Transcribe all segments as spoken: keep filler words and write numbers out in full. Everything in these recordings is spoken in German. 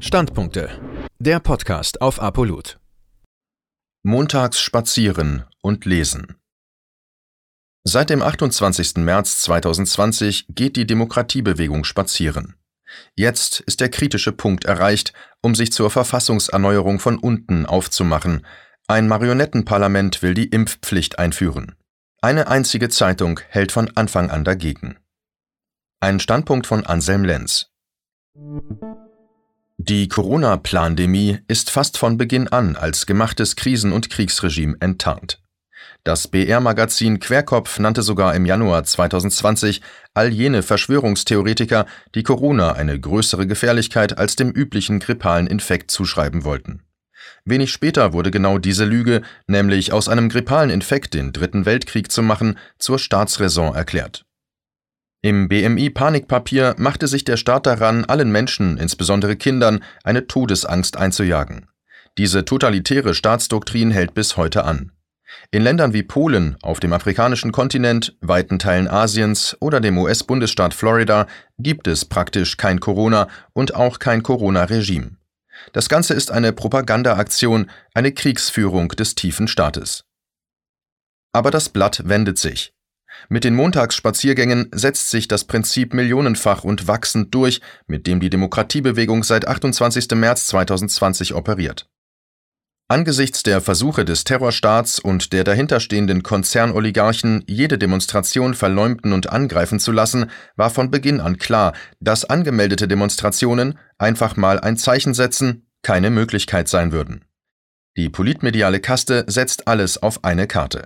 Standpunkte. Der Podcast auf Apollut. Montags spazieren und lesen. Seit dem achtundzwanzigsten März zweitausendzwanzig geht die Demokratiebewegung spazieren. Jetzt ist der kritische Punkt erreicht, um sich zur Verfassungserneuerung von unten aufzumachen. Ein Marionettenparlament will die Impfpflicht einführen. Eine einzige Zeitung hält von Anfang an dagegen. Ein Standpunkt von Anselm Lenz. Die Corona-Plandemie ist fast von Beginn an als gemachtes Krisen- und Kriegsregime enttarnt. Das B R-Magazin Querkopf nannte sogar im Januar zweitausendzwanzig all jene Verschwörungstheoretiker, die Corona eine größere Gefährlichkeit als dem üblichen grippalen Infekt zuschreiben wollten. Wenig später wurde genau diese Lüge, nämlich aus einem grippalen Infekt den Dritten Weltkrieg zu machen, zur Staatsräson erklärt. Im B M I-Panikpapier machte sich der Staat daran, allen Menschen, insbesondere Kindern, eine Todesangst einzujagen. Diese totalitäre Staatsdoktrin hält bis heute an. In Ländern wie Polen, auf dem afrikanischen Kontinent, weiten Teilen Asiens oder dem U S-Bundesstaat Florida gibt es praktisch kein Corona und auch kein Corona-Regime. Das Ganze ist eine Propagandaaktion, eine Kriegsführung des tiefen Staates. Aber das Blatt wendet sich. Mit den Montagsspaziergängen setzt sich das Prinzip millionenfach und wachsend durch, mit dem die Demokratiebewegung seit achtundzwanzigsten März zweitausendzwanzig operiert. Angesichts der Versuche des Terrorstaats und der dahinterstehenden Konzernoligarchen, jede Demonstration verleumden und angreifen zu lassen, war von Beginn an klar, dass angemeldete Demonstrationen, einfach mal ein Zeichen setzen, keine Möglichkeit sein würden. Die politmediale Kaste setzt alles auf eine Karte.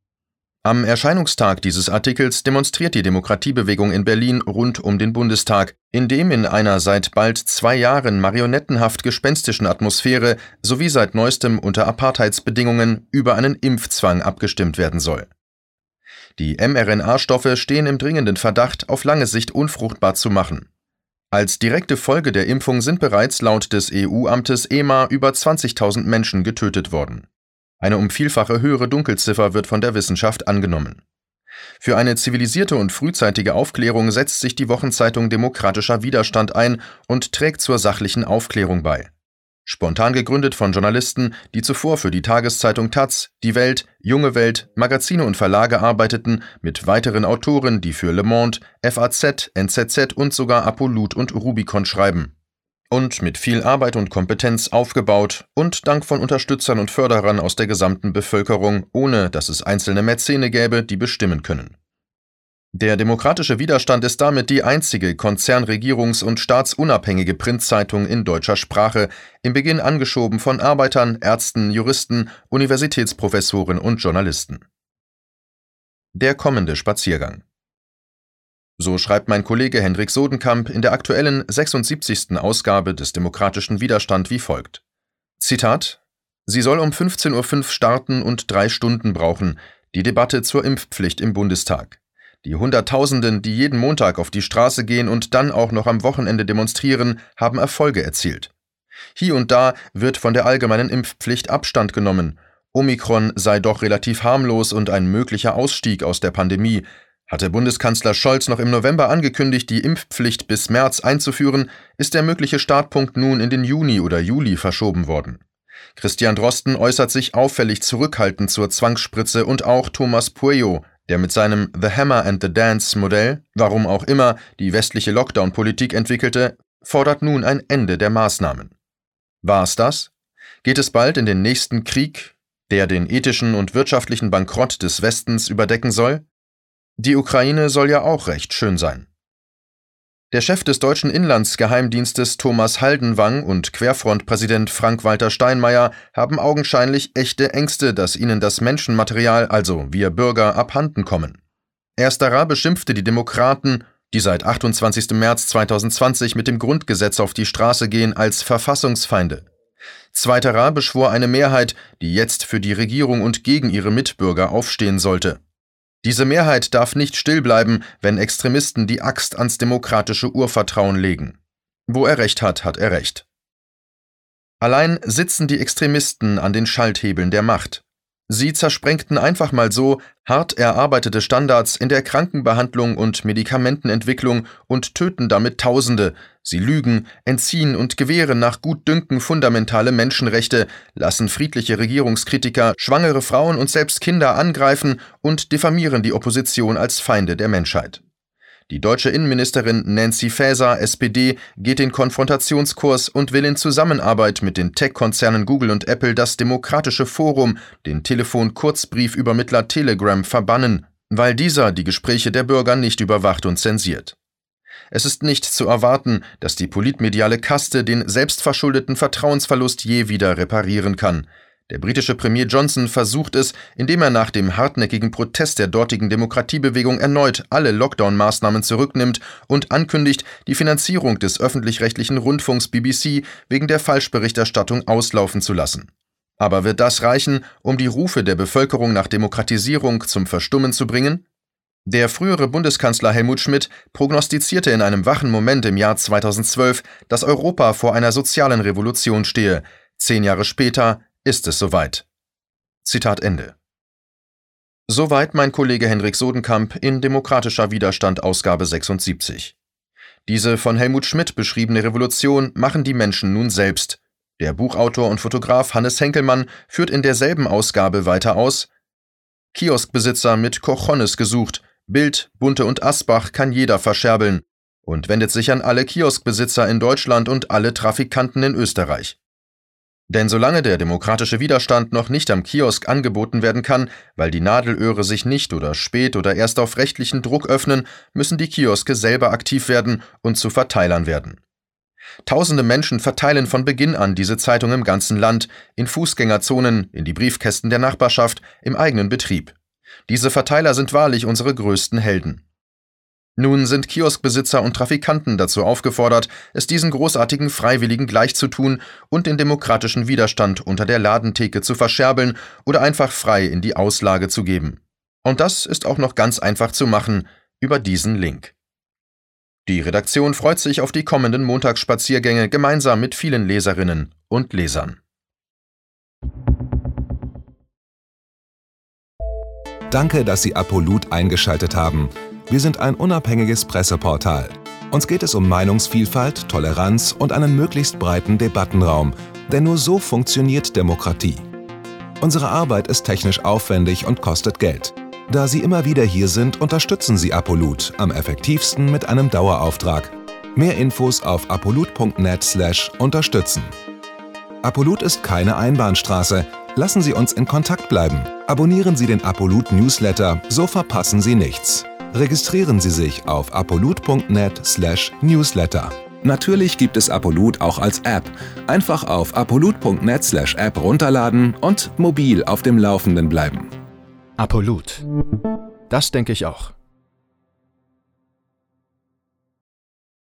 Am Erscheinungstag dieses Artikels demonstriert die Demokratiebewegung in Berlin rund um den Bundestag, in dem in einer seit bald zwei Jahren marionettenhaft gespenstischen Atmosphäre sowie seit neuestem unter Apartheidsbedingungen über einen Impfzwang abgestimmt werden soll. Die mRNA-Stoffe stehen im dringenden Verdacht, auf lange Sicht unfruchtbar zu machen. Als direkte Folge der Impfung sind bereits laut des E U-Amtes E M A über zwanzigtausend Menschen getötet worden. Eine um Vielfache höhere Dunkelziffer wird von der Wissenschaft angenommen. Für eine zivilisierte und frühzeitige Aufklärung setzt sich die Wochenzeitung Demokratischer Widerstand ein und trägt zur sachlichen Aufklärung bei. Spontan gegründet von Journalisten, die zuvor für die Tageszeitung Taz, Die Welt, Junge Welt, Magazine und Verlage arbeiteten, mit weiteren Autoren, die für Le Monde, F A Z, N Z Z und sogar Apollut und Rubicon schreiben. Und mit viel Arbeit und Kompetenz aufgebaut und dank von Unterstützern und Förderern aus der gesamten Bevölkerung, ohne dass es einzelne Mäzene gäbe, die bestimmen können. Der demokratische Widerstand ist damit die einzige konzernregierungs- und staatsunabhängige Printzeitung in deutscher Sprache, im Beginn angeschoben von Arbeitern, Ärzten, Juristen, Universitätsprofessoren und Journalisten. Der kommende Spaziergang. So schreibt mein Kollege Hendrik Sodenkamp in der aktuellen sechsundsiebzigsten Ausgabe des Demokratischen Widerstand wie folgt. Zitat: Sie soll um fünfzehn Uhr fünf starten und drei Stunden brauchen, die Debatte zur Impfpflicht im Bundestag. Die Hunderttausenden, die jeden Montag auf die Straße gehen und dann auch noch am Wochenende demonstrieren, haben Erfolge erzielt. Hier und da wird von der allgemeinen Impfpflicht Abstand genommen. Omikron sei doch relativ harmlos und ein möglicher Ausstieg aus der Pandemie. Hatte Bundeskanzler Scholz noch im November angekündigt, die Impfpflicht bis März einzuführen, ist der mögliche Startpunkt nun in den Juni oder Juli verschoben worden. Christian Drosten äußert sich auffällig zurückhaltend zur Zwangsspritze und auch Thomas Pueyo, der mit seinem The Hammer and the Dance Modell, warum auch immer, die westliche Lockdown-Politik entwickelte, fordert nun ein Ende der Maßnahmen. War's das? Geht es bald in den nächsten Krieg, der den ethischen und wirtschaftlichen Bankrott des Westens überdecken soll? Die Ukraine soll ja auch recht schön sein. Der Chef des deutschen Inlandsgeheimdienstes Thomas Haldenwang und Querfront-Präsident Frank-Walter Steinmeier haben augenscheinlich echte Ängste, dass ihnen das Menschenmaterial, also wir Bürger, abhanden kommen. Ersterer beschimpfte die Demokraten, die seit achtundzwanzigsten März zweitausendzwanzig mit dem Grundgesetz auf die Straße gehen, als Verfassungsfeinde. Zweiterer beschwor eine Mehrheit, die jetzt für die Regierung und gegen ihre Mitbürger aufstehen sollte. Diese Mehrheit darf nicht still bleiben, wenn Extremisten die Axt ans demokratische Urvertrauen legen. Wo er recht hat, hat er recht. Allein sitzen die Extremisten an den Schalthebeln der Macht. Sie zersprengten einfach mal so hart erarbeitete Standards in der Krankenbehandlung und Medikamentenentwicklung und töten damit Tausende. Sie lügen, entziehen und gewähren nach Gutdünken fundamentale Menschenrechte, lassen friedliche Regierungskritiker, schwangere Frauen und selbst Kinder angreifen und diffamieren die Opposition als Feinde der Menschheit. Die deutsche Innenministerin Nancy Faeser, S P D, geht den Konfrontationskurs und will in Zusammenarbeit mit den Tech-Konzernen Google und Apple das Demokratische Forum, den Telefon-Kurzbriefübermittler Telegram, verbannen, weil dieser die Gespräche der Bürger nicht überwacht und zensiert. Es ist nicht zu erwarten, dass die politmediale Kaste den selbstverschuldeten Vertrauensverlust je wieder reparieren kann. Der britische Premier Johnson versucht es, indem er nach dem hartnäckigen Protest der dortigen Demokratiebewegung erneut alle Lockdown-Maßnahmen zurücknimmt und ankündigt, die Finanzierung des öffentlich-rechtlichen Rundfunks B B C wegen der Falschberichterstattung auslaufen zu lassen. Aber wird das reichen, um die Rufe der Bevölkerung nach Demokratisierung zum Verstummen zu bringen? Der frühere Bundeskanzler Helmut Schmidt prognostizierte in einem wachen Moment im Jahr zweitausendzwölf, dass Europa vor einer sozialen Revolution stehe. Zehn Jahre später ist es soweit. Zitat Ende. Soweit mein Kollege Henrik Sodenkamp in Demokratischer Widerstand Ausgabe sechsundsiebzig. Diese von Helmut Schmidt beschriebene Revolution machen die Menschen nun selbst. Der Buchautor und Fotograf Hannes Henkelmann führt in derselben Ausgabe weiter aus: Kioskbesitzer mit Cojones gesucht, Bild, Bunte und Asbach kann jeder verscherbeln, und wendet sich an alle Kioskbesitzer in Deutschland und alle Trafikanten in Österreich. Denn solange der demokratische Widerstand noch nicht am Kiosk angeboten werden kann, weil die Nadelöhre sich nicht oder spät oder erst auf rechtlichen Druck öffnen, müssen die Kioske selber aktiv werden und zu Verteilern werden. Tausende Menschen verteilen von Beginn an diese Zeitung im ganzen Land, in Fußgängerzonen, in die Briefkästen der Nachbarschaft, im eigenen Betrieb. Diese Verteiler sind wahrlich unsere größten Helden. Nun sind Kioskbesitzer und Trafikanten dazu aufgefordert, es diesen großartigen Freiwilligen gleichzutun und den demokratischen Widerstand unter der Ladentheke zu verscherbeln oder einfach frei in die Auslage zu geben. Und das ist auch noch ganz einfach zu machen über diesen Link. Die Redaktion freut sich auf die kommenden Montagsspaziergänge gemeinsam mit vielen Leserinnen und Lesern. Danke, dass Sie Apolut eingeschaltet haben. Wir sind ein unabhängiges Presseportal. Uns geht es um Meinungsvielfalt, Toleranz und einen möglichst breiten Debattenraum, denn nur so funktioniert Demokratie. Unsere Arbeit ist technisch aufwendig und kostet Geld. Da Sie immer wieder hier sind, unterstützen Sie Apolut am effektivsten mit einem Dauerauftrag. Mehr Infos auf apolut punkt net slash unterstützen. Apolut ist keine Einbahnstraße. Lassen Sie uns in Kontakt bleiben. Abonnieren Sie den Apolut Newsletter, so verpassen Sie nichts. Registrieren Sie sich auf apolut punkt net slash newsletter. Natürlich gibt es Apolut auch als App. Einfach auf apolut punkt net slash app runterladen und mobil auf dem Laufenden bleiben. Apolut. Das denke ich auch.